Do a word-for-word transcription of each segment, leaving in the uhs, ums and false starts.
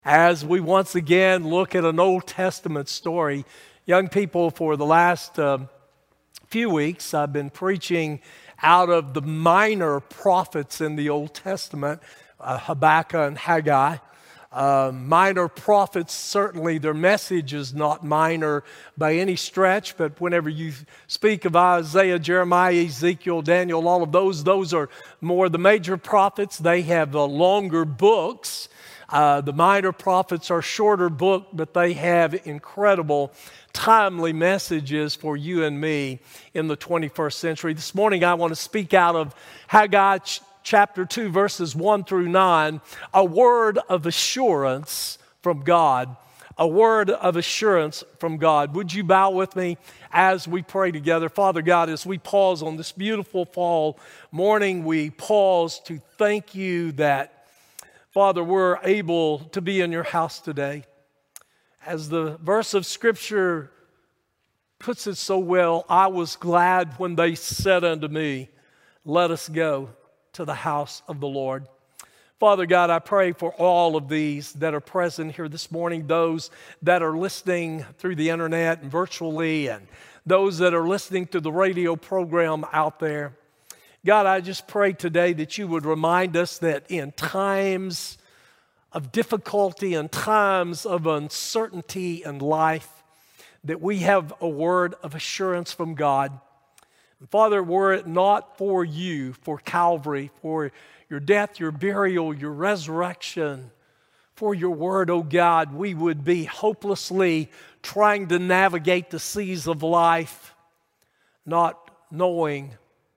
As we once again look at an Old Testament story, young people, for the last uh, few weeks, I've been preaching out of the minor prophets in the Old Testament, uh, Habakkuk and Haggai. Uh, minor prophets, certainly their message is not minor by any stretch, but whenever you speak of Isaiah, Jeremiah, Ezekiel, Daniel, all of those, those are more the major prophets. They have uh, longer books. Uh, the minor prophets are shorter book, but they have incredible, timely messages for you and me in the twenty-first century. This morning I want to speak out of Haggai ch- chapter two, verses one through nine, a word of assurance from God. A word of assurance from God. Would you bow with me as we pray together? Father God, as we pause on this beautiful fall morning, we pause to thank you that Father, we're able to be in your house today. As the verse of Scripture puts it so well, I was glad when they said unto me, let us go to the house of the Lord. Father God, I pray for all of these that are present here this morning, those that are listening through the internet and virtually, and those that are listening to the radio program out there. God, I just pray today that you would remind us that in times of difficulty and times of uncertainty in life, that we have a word of assurance from God. And Father, were it not for you, for Calvary, for your death, your burial, your resurrection, for your word, oh God, we would be hopelessly trying to navigate the seas of life, not knowing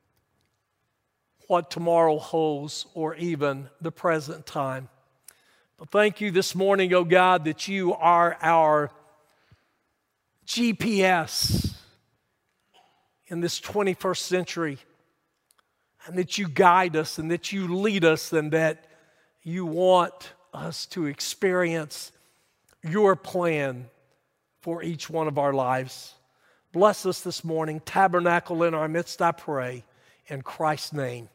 what tomorrow holds or even the present time. But thank you this morning, oh God, that you are our G P S in this twenty-first century, and that you guide us and that you lead us and that you want us to experience your plan for each one of our lives. Bless us this morning. Tabernacle in our midst, I pray, in Christ's name.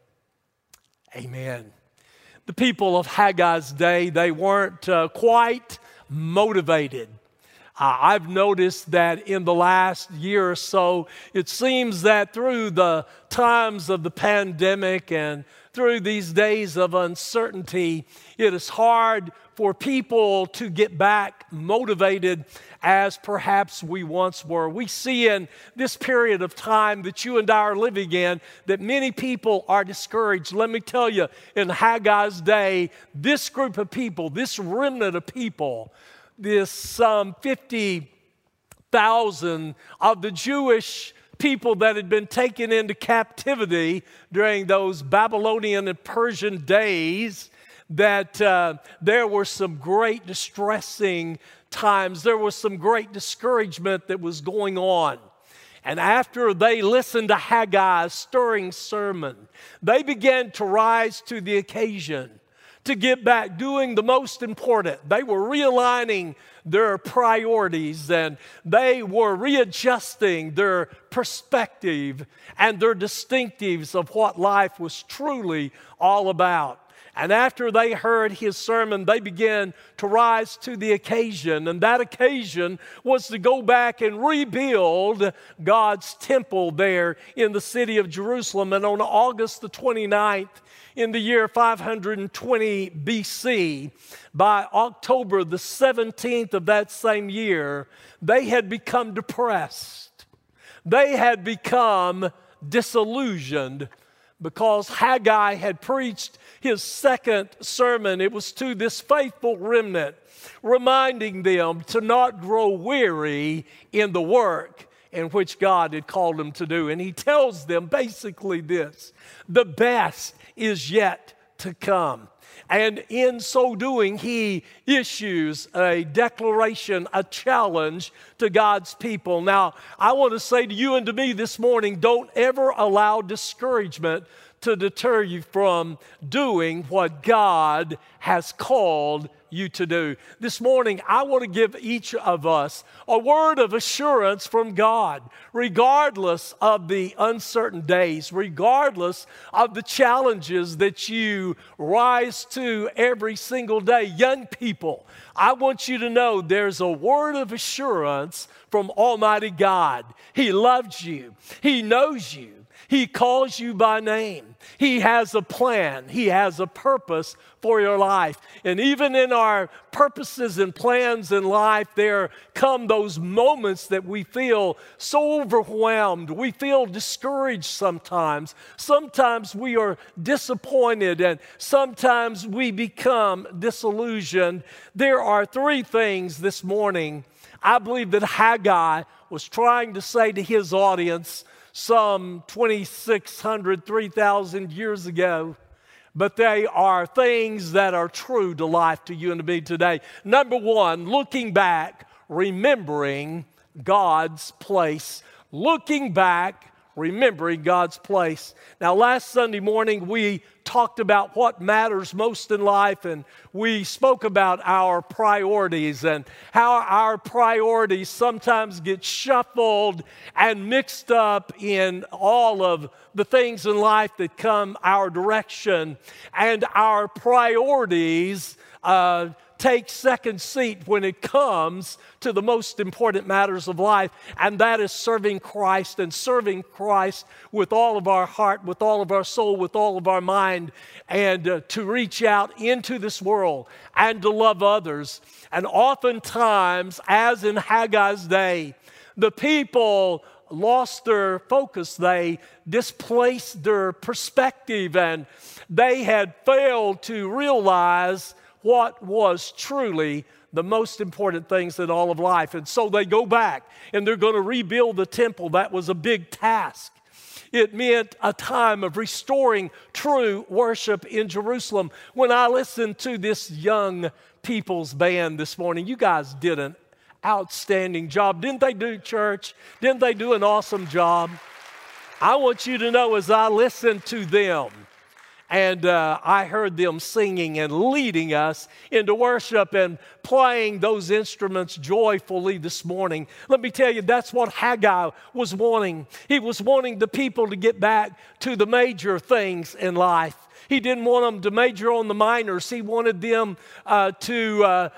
Amen. The people of Haggai's day, they weren't uh, quite motivated. Uh, I've noticed that in the last year or so, it seems that through the times of the pandemic and through these days of uncertainty, it is hard for people to get back motivated as perhaps we once were. We see in this period of time that you and I are living in that many people are discouraged. Let me tell you, in Haggai's day, this group of people, this remnant of people, this some um, fifty thousand of the Jewish people that had been taken into captivity during those Babylonian and Persian days, that uh, there were some great distressing times. There was some great discouragement that was going on. And after they listened to Haggai's stirring sermon, they began to rise to the occasion to get back doing the most important. They were realigning their priorities, and they were readjusting their perspective and their distinctives of what life was truly all about. And after they heard his sermon, they began to rise to the occasion. And that occasion was to go back and rebuild God's temple there in the city of Jerusalem. And on August the twenty-ninth, in the year five hundred twenty B C, by October the seventeenth of that same year, they had become depressed. They had become disillusioned because Haggai had preached his second sermon. It was to this faithful remnant, reminding them to not grow weary in the work in which God had called them to do. And he tells them basically this: the best is yet to come. And in so doing, he issues a declaration, a challenge to God's people. Now, I want to say to you and to me this morning, don't ever allow discouragement to deter you from doing what God has called you to do. This morning, I want to give each of us a word of assurance from God, regardless of the uncertain days, regardless of the challenges that you rise to every single day. Young people, I want you to know there's a word of assurance from Almighty God. He loves you. He knows you. He calls you by name. He has a plan. He has a purpose for your life. And even in our purposes and plans in life, there come those moments that we feel so overwhelmed. We feel discouraged sometimes. Sometimes we are disappointed, and sometimes we become disillusioned. There are three things this morning I believe that Haggai was trying to say to his audience some twenty-six hundred, three thousand years ago, but they are things that are true to life, to you and to me today. Number one, looking back, remembering God's place. Looking back, remembering God's place. Now, last Sunday morning, we talked about what matters most in life, and we spoke about our priorities and how our priorities sometimes get shuffled and mixed up in all of the things in life that come our direction, and our priorities uh, take second seat when it comes to the most important matters of life, and that is serving Christ, and serving Christ with all of our heart, with all of our soul, with all of our mind, and uh, to reach out into this world and to love others. And oftentimes, as in Haggai's day, the people lost their focus. They displaced their perspective, and they had failed to realize what was truly the most important things in all of life. And so they go back and they're going to rebuild the temple. That was a big task. It meant a time of restoring true worship in Jerusalem. When I listened to this young people's band this morning, you guys did an outstanding job. Didn't they do, church? Didn't they do an awesome job? I want you to know, as I listened to them, and uh, I heard them singing and leading us into worship and playing those instruments joyfully this morning. Let me tell you, that's what Haggai was wanting. He was wanting the people to get back to the major things in life. He didn't want them to major on the minors. He wanted them uh, to uh,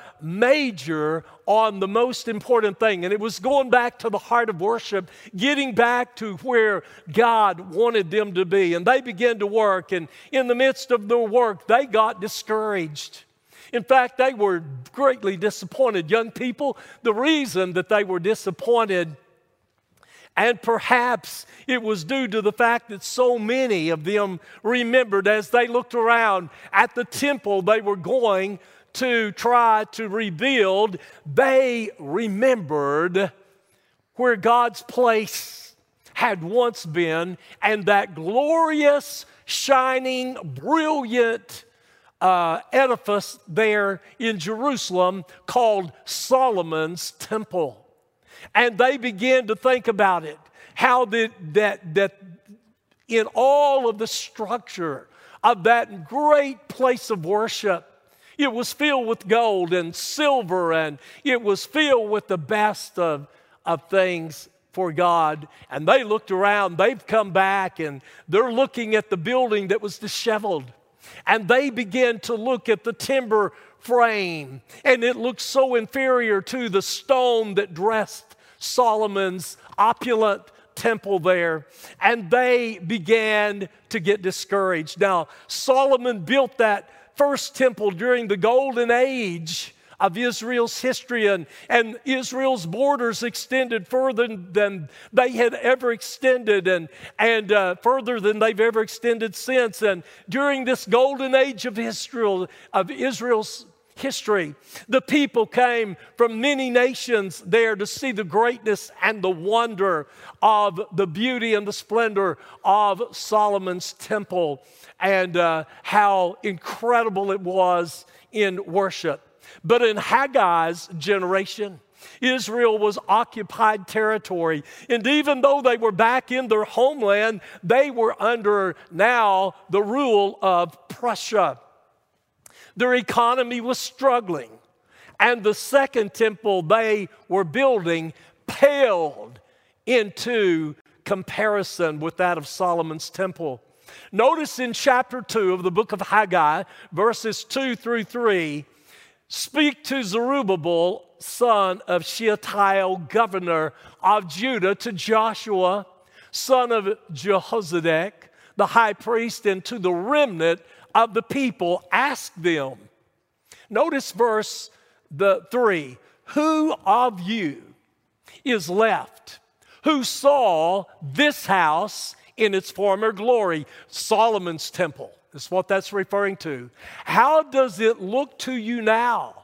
major on the most important thing. And it was going back to the heart of worship, getting back to where God wanted them to be. And they began to work. And in the midst of their work, they got discouraged. In fact, they were greatly disappointed. Young people, the reason that they were disappointed, and perhaps it was due to the fact that so many of them remembered as they looked around at the temple they were going to try to rebuild, they remembered where God's place had once been, and that glorious, shining, brilliant uh, edifice there in Jerusalem called Solomon's Temple. And they began to think about it, how that, that, that in all of the structure of that great place of worship, it was filled with gold and silver, and it was filled with the best of, of things for God. And they looked around, they've come back, and they're looking at the building that was disheveled. And they began to look at the timber frame, and it looked so inferior to the stone that dressed Solomon's opulent temple there, and they began to get discouraged. Now, Solomon built that first temple during the golden age of Israel's history, and, and Israel's borders extended further than they had ever extended, and, and uh, further than they've ever extended since. And during this golden age of Israel, of Israel's history, the people came from many nations there to see the greatness and the wonder of the beauty and the splendor of Solomon's temple, and uh, how incredible it was in worship. But in Haggai's generation, Israel was occupied territory. And even though they were back in their homeland, they were under now the rule of Prussia. Their economy was struggling. And the second temple they were building paled into comparison with that of Solomon's temple. Notice in chapter two of the book of Haggai, verses two through three, speak to Zerubbabel, son of Shealtiel, governor of Judah, to Joshua, son of Jehozadak, the high priest, and to the remnant of the people. Ask them. Notice verse the three. Who of you is left who saw this house in its former glory? Solomon's temple is what that's referring to. How does it look to you now?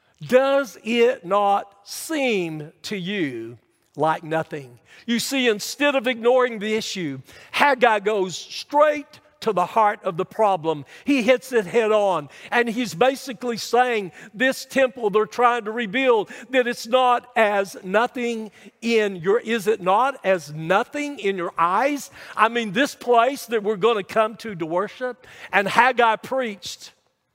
Does it not seem to you like nothing? You see, instead of ignoring the issue, Haggai goes straight to the heart of the problem. He hits it head on. And he's basically saying this temple they're trying to rebuild, that it's not as nothing in your, is it not as nothing in your eyes? I mean, this place that we're going to come to to worship. And Haggai preached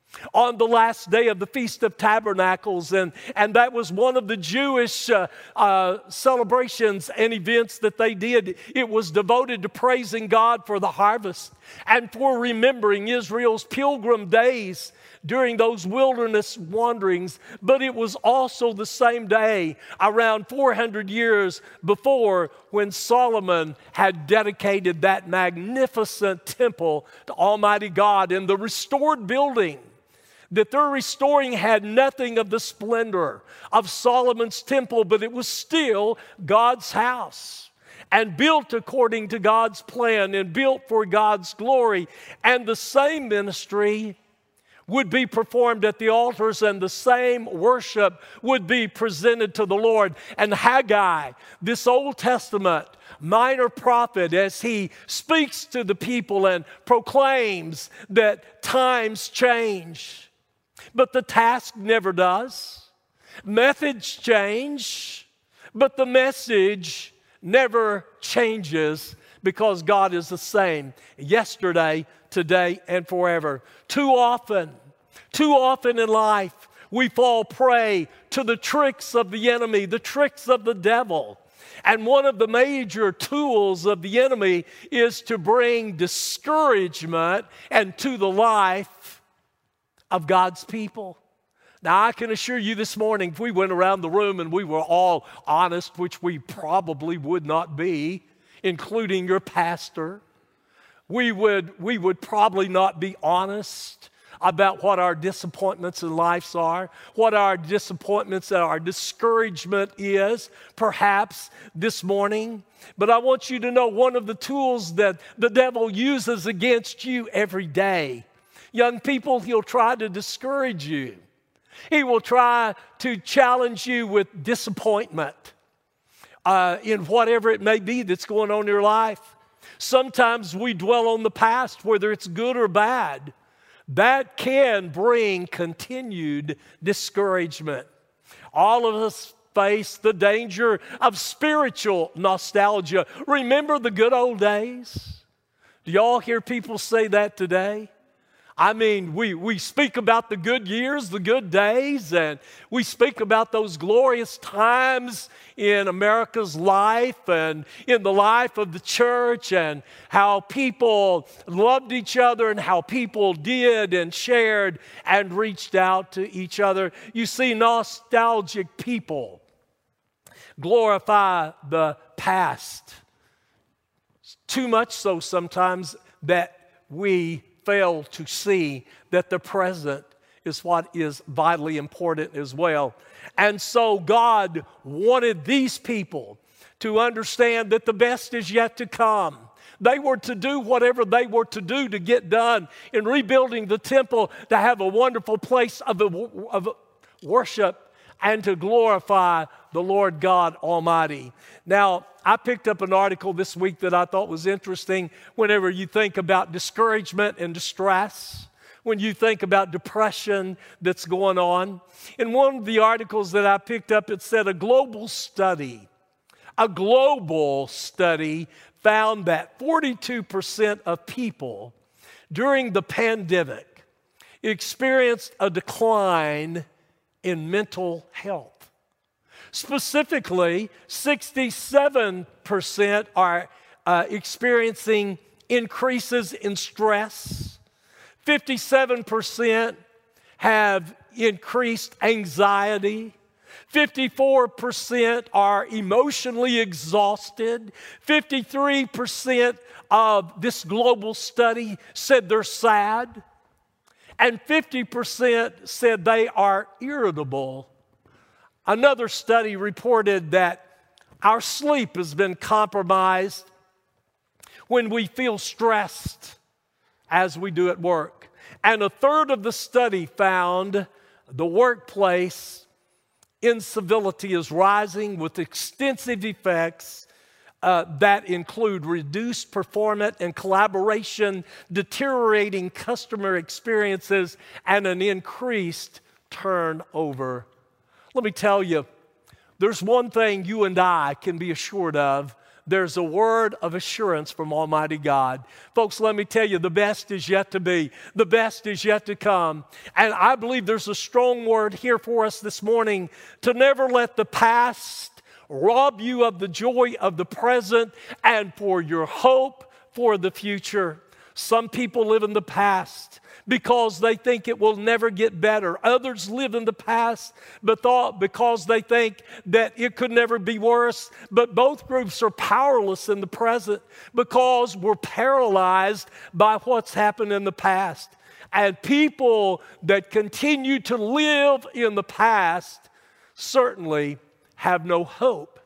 on the last day of the Feast of Tabernacles, and, and that was one of the Jewish uh, uh, celebrations and events that they did. It was devoted to praising God for the harvest and for remembering Israel's pilgrim days during those wilderness wanderings. But it was also the same day, around four hundred years before, when Solomon had dedicated that magnificent temple to Almighty God. And the restored building that they're restoring had nothing of the splendor of Solomon's temple, but it was still God's house and built according to God's plan and built for God's glory. And the same ministry would be performed at the altars, and the same worship would be presented to the Lord. And Haggai, this Old Testament minor prophet, as he speaks to the people and proclaims that times change, but the task never does. Methods change, but the message never changes, because God is the same yesterday, today, and forever. Too often, too often in life, we fall prey to the tricks of the enemy, the tricks of the devil. And one of the major tools of the enemy is to bring discouragement into the life of God's people. Now, I can assure you this morning, if we went around the room and we were all honest, which we probably would not be, including your pastor, we would, we would probably not be honest about what our disappointments in life are, what our disappointments and our discouragement is, perhaps this morning. But I want you to know one of the tools that the devil uses against you every day. Young people, he'll try to discourage you. He will try to challenge you with disappointment uh, in whatever it may be that's going on in your life. Sometimes we dwell on the past, whether it's good or bad. That can bring continued discouragement. All of us face the danger of spiritual nostalgia. Remember the good old days? Do y'all hear people say that today? I mean, we, we speak about the good years, the good days, and we speak about those glorious times in America's life and in the life of the church, and how people loved each other and how people did and shared and reached out to each other. You see, nostalgic people glorify the past, too much so sometimes that we fail to see that the present is what is vitally important as well. And so God wanted these people to understand that the best is yet to come. They were to do whatever they were to do to get done in rebuilding the temple, to have a wonderful place of, of worship and to glorify the Lord God Almighty. Now, I picked up an article this week that I thought was interesting. Whenever you think about discouragement and distress, when you think about depression that's going on. In one of the articles that I picked up, it said a global study, a global study found that forty-two percent of people during the pandemic experienced a decline in mental health. Specifically, sixty-seven percent are uh, experiencing increases in stress. fifty-seven percent have increased anxiety. fifty-four percent are emotionally exhausted. fifty-three percent of this global study said they're sad. And fifty percent said they are irritable. Another study reported that our sleep has been compromised when we feel stressed as we do at work. And a third of the study found the workplace incivility is rising with extensive effects uh, that include reduced performance and collaboration, deteriorating customer experiences, and an increased turnover. Let me tell you, there's one thing you and I can be assured of. There's a word of assurance from Almighty God. Folks, let me tell you, the best is yet to be. The best is yet to come. And I believe there's a strong word here for us this morning to never let the past rob you of the joy of the present and for your hope for the future. Some people live in the past because they think it will never get better. Others live in the past but thought because they think that it could never be worse. But both groups are powerless in the present because we're paralyzed by what's happened in the past. And people that continue to live in the past certainly have no hope,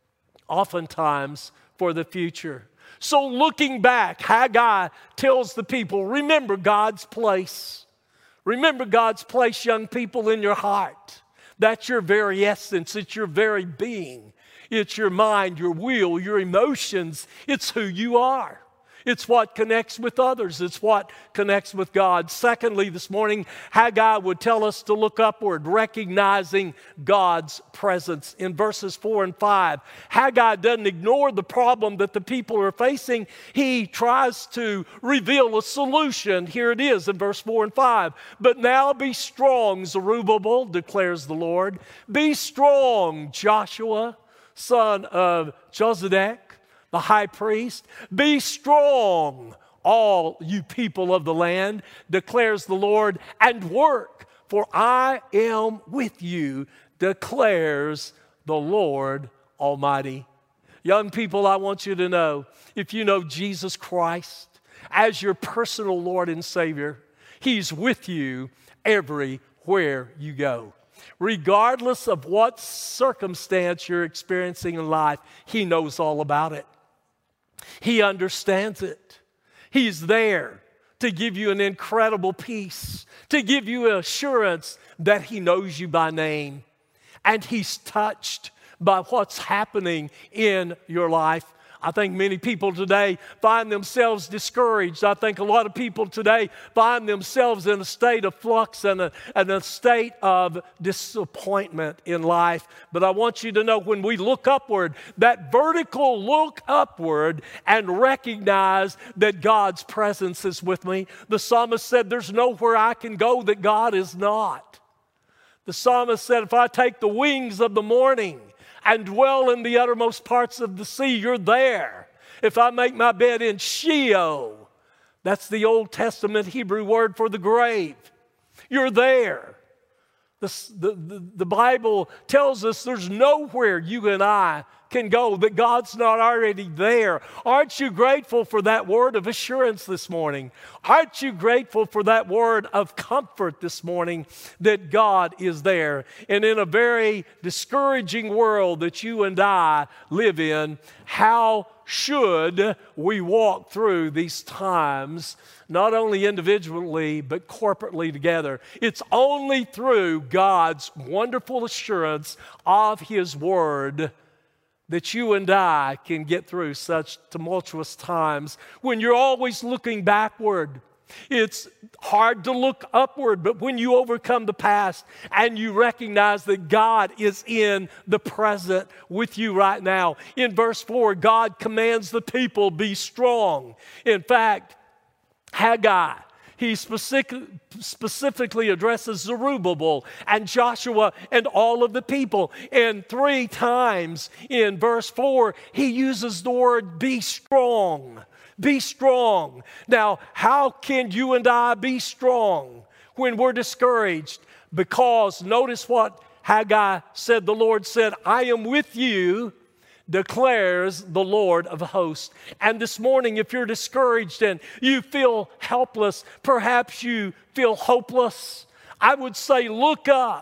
oftentimes, for the future. So looking back, Haggai tells the people, remember God's place. Remember God's place, young people, in your heart. That's your very essence. It's your very being. It's your mind, your will, your emotions. It's who you are. It's what connects with others. It's what connects with God. Secondly, this morning, Haggai would tell us to look upward, recognizing God's presence. In verses four and five, Haggai doesn't ignore the problem that the people are facing. He tries to reveal a solution. Here it is in verse four and five. But now be strong, Zerubbabel, declares the Lord. Be strong, Joshua, son of Josedek, the high priest. Be strong, all you people of the land, declares the Lord, and work, for I am with you, declares the Lord Almighty. Young people, I want you to know, if you know Jesus Christ as your personal Lord and Savior, He's with you everywhere you go. Regardless of what circumstance you're experiencing in life, He knows all about it. He understands it. He's there to give you an incredible peace, to give you assurance that He knows you by name. And He's touched by what's happening in your life. I think many people today find themselves discouraged. I think a lot of people today find themselves in a state of flux and a, and a state of disappointment in life. But I want you to know, when we look upward, that vertical look upward and recognize that God's presence is with me. The psalmist said, there's nowhere I can go that God is not. The psalmist said, if I take the wings of the morning and dwell in the uttermost parts of the sea, you're there. If I make my bed in Sheol, that's the Old Testament Hebrew word for the grave, you're there. The, the, the, the Bible tells us there's nowhere you and I can go that God's not already there. Aren't you grateful for that word of assurance this morning? Aren't you grateful for that word of comfort this morning that God is there? And in a very discouraging world that you and I live in, how should we walk through these times, not only individually, but corporately together? It's only through God's wonderful assurance of His word that you and I can get through such tumultuous times when you're always looking backward. It's hard to look upward, but when you overcome the past and you recognize that God is in the present with you right now. In verse four, God commands the people, be strong. In fact, Haggai, he specific, specifically addresses Zerubbabel and Joshua and all of the people. And three times in verse four, he uses the word be strong. Be strong. Now, how can you and I be strong when we're discouraged? Because notice what Haggai said. The Lord said, I am with you, declares the Lord of hosts. And this morning, if you're discouraged and you feel helpless, perhaps you feel hopeless, I would say, look up.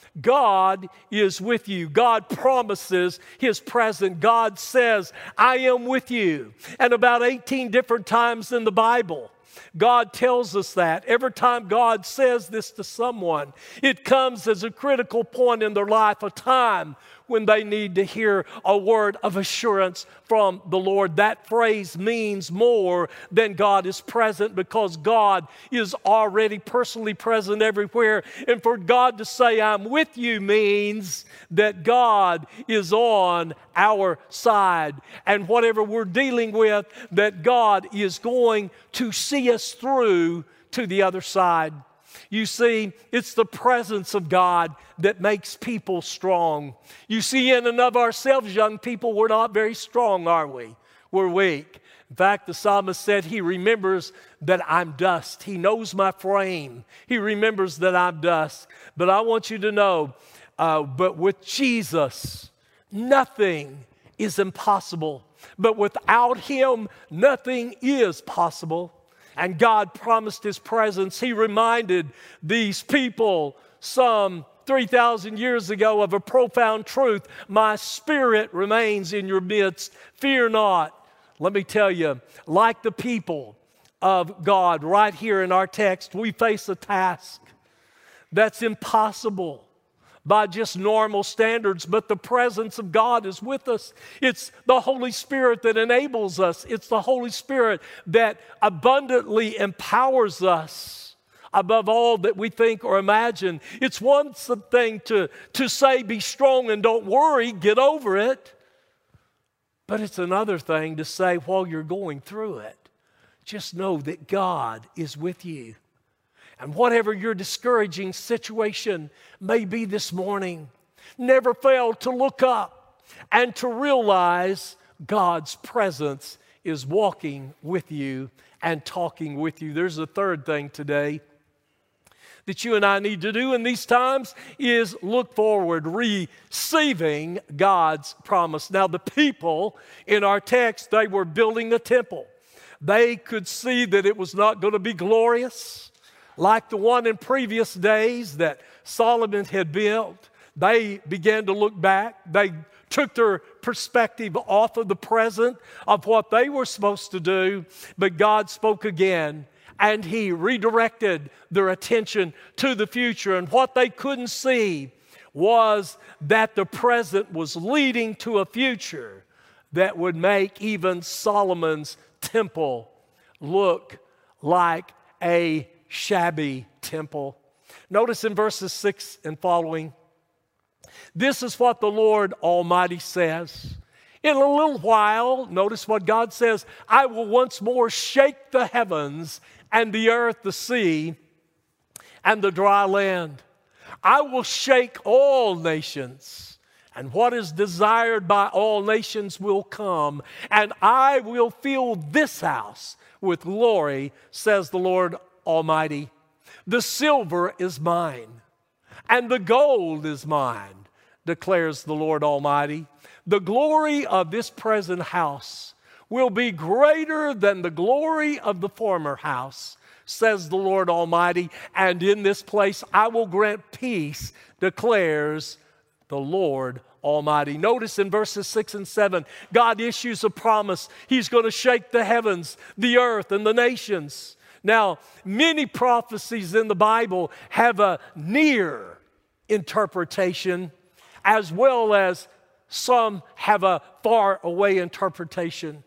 God is with you. God promises His presence. God says, I am with you. And about eighteen different times in the Bible, God tells us that. Every time God says this to someone, it comes as a critical point in their life, a time when they need to hear a word of assurance from the Lord. That phrase means more than God is present, because God is already personally present everywhere. And for God to say, I'm with you, means that God is on our side. And whatever we're dealing with, that God is going to see us through to the other side. You see, it's the presence of God that makes people strong. You see, in and of ourselves, young people, we're not very strong, are we? We're weak. In fact, the psalmist said he remembers that I'm dust. He knows my frame. He remembers that I'm dust. But I want you to know, uh, but with Jesus, nothing is impossible. But without Him, nothing is possible. And God promised His presence. He reminded these people some three thousand years ago of a profound truth. My Spirit remains in your midst. Fear not. Let me tell you, like the people of God right here in our text, we face a task that's impossible by just normal standards, but the presence of God is with us. It's the Holy Spirit that enables us. It's the Holy Spirit that abundantly empowers us above all that we think or imagine. It's one thing to, to say, be strong and don't worry, get over it. But it's another thing to say, while you're going through it, just know that God is with you. And whatever your discouraging situation may be this morning, never fail to look up and to realize God's presence is walking with you and talking with you. There's a third thing today that you and I need to do in these times is look forward, receiving God's promise. Now, the people in our text, they were building a temple. They could see that it was not going to be glorious like the one in previous days that Solomon had built. They began to look back. They took their perspective off of the present, of what they were supposed to do. But God spoke again, and He redirected their attention to the future. And what they couldn't see was that the present was leading to a future that would make even Solomon's temple look like a shabby temple. Notice in verses six and following, this is what the Lord Almighty says. In a little while, notice what God says, I will once more shake the heavens and the earth, the sea, and the dry land. I will shake all nations, and what is desired by all nations will come, and I will fill this house with glory, says the Lord Almighty. The silver is mine, and the gold is mine, declares the Lord Almighty. The glory of this present house will be greater than the glory of the former house, says the Lord Almighty. And in this place I will grant peace, declares the Lord Almighty. Notice in verses six and seven, God issues a promise. He's going to shake the heavens, the earth, and the nations. Now, many prophecies in the Bible have a near interpretation, as well as some have a far away interpretation.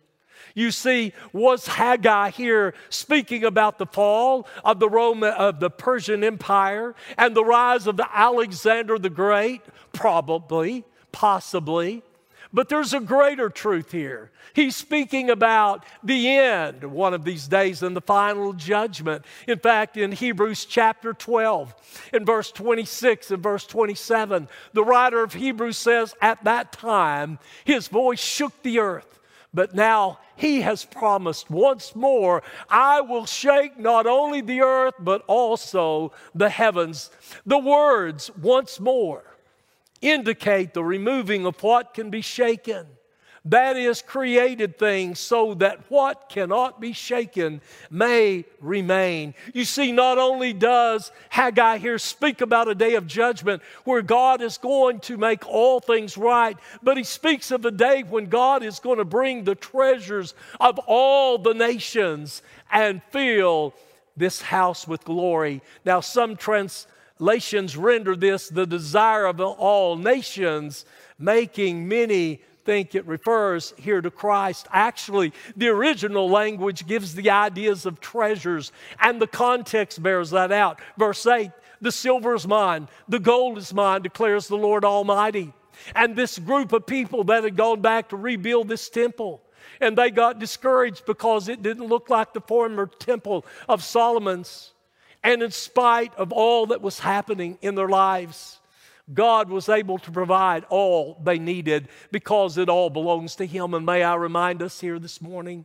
You see, was Haggai here speaking about the fall of the Roman, of the Persian Empire and the rise of the Alexander the Great? Probably, possibly. But there's a greater truth here. He's speaking about the end one of these days and the final judgment. In fact, in Hebrews chapter twelve, in verse twenty-six and verse twenty-seven, the writer of Hebrews says, at that time, his voice shook the earth. But now he has promised once more, I will shake not only the earth, but also the heavens. The words, once more, indicate the removing of what can be shaken. That is, created things, so that what cannot be shaken may remain. You see, not only does Haggai here speak about a day of judgment where God is going to make all things right, but he speaks of a day when God is going to bring the treasures of all the nations and fill this house with glory. Now, some translations render this the desire of all nations, making many think it refers here to Christ. Actually, the original language gives the ideas of treasures, and the context bears that out. Verse eight, the silver is mine, the gold is mine, declares the Lord Almighty. And this group of people that had gone back to rebuild this temple, and they got discouraged because it didn't look like the former temple of Solomon's. And in spite of all that was happening in their lives, God was able to provide all they needed because it all belongs to Him. And may I remind us here this morning,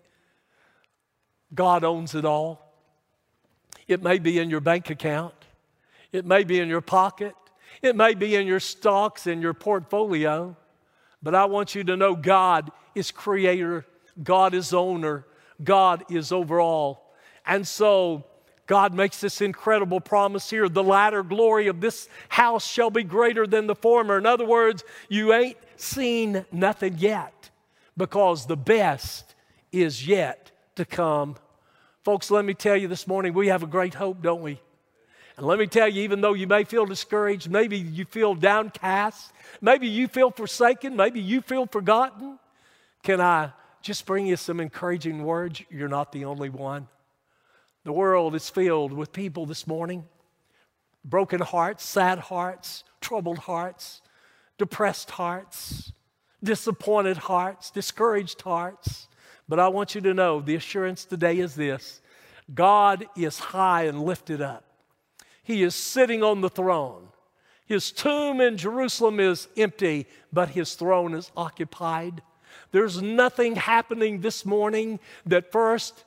God owns it all. It may be in your bank account. It may be in your pocket. It may be in your stocks, in your portfolio. But I want you to know God is creator. God is owner. God is over all. And so God makes this incredible promise here. The latter glory of this house shall be greater than the former. In other words, you ain't seen nothing yet because the best is yet to come. Folks, let me tell you this morning, we have a great hope, don't we? And let me tell you, even though you may feel discouraged, maybe you feel downcast, maybe you feel forsaken, maybe you feel forgotten, can I just bring you some encouraging words? You're not the only one. The world is filled with people this morning, broken hearts, sad hearts, troubled hearts, depressed hearts, disappointed hearts, discouraged hearts. But I want you to know the assurance today is this: God is high and lifted up. He is sitting on the throne. His tomb in Jerusalem is empty, but His throne is occupied. There's nothing happening this morning that first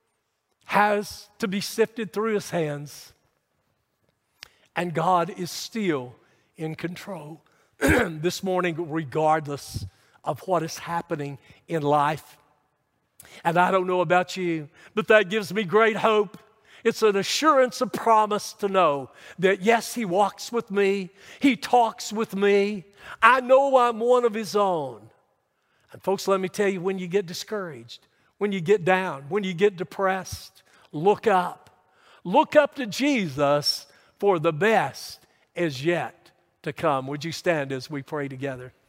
has to be sifted through His hands. And God is still in control this morning, regardless of what is happening in life. And I don't know about you, but that gives me great hope. It's an assurance, a promise to know that yes, He walks with me. He talks with me. I know I'm one of His own. And folks, let me tell you, when you get discouraged, when you get down, when you get depressed, look up. Look up to Jesus, for the best is yet to come. Would you stand as we pray together?